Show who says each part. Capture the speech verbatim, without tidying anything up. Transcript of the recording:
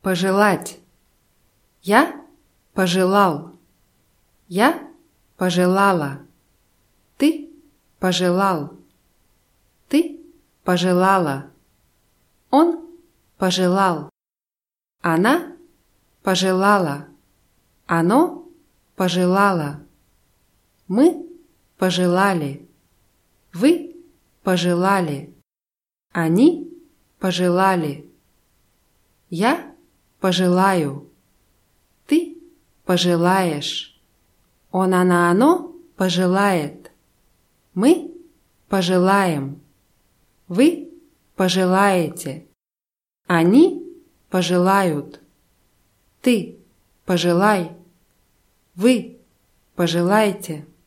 Speaker 1: Пожелать. Я пожелал. Я пожелала. Ты пожелал. Ты пожелала. Он пожелал. Она пожелала. Оно пожелало. Мы пожелали. Вы пожелали. Они пожелали. Я пожелаю. Ты пожелаешь. Он, она, оно пожелает. Мы пожелаем. Вы пожелаете. Они пожелают. Ты пожелай. Вы пожелайте.